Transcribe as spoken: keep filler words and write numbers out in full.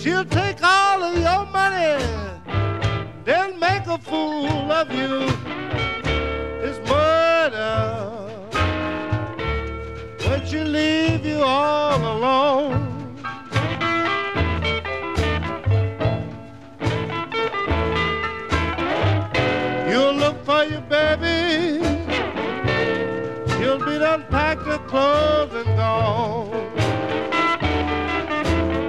She'll take all of your money, then make a fool of you. It's murder when she leave you all alone. You'll look for your baby, she'll be done packed her clothes and gone.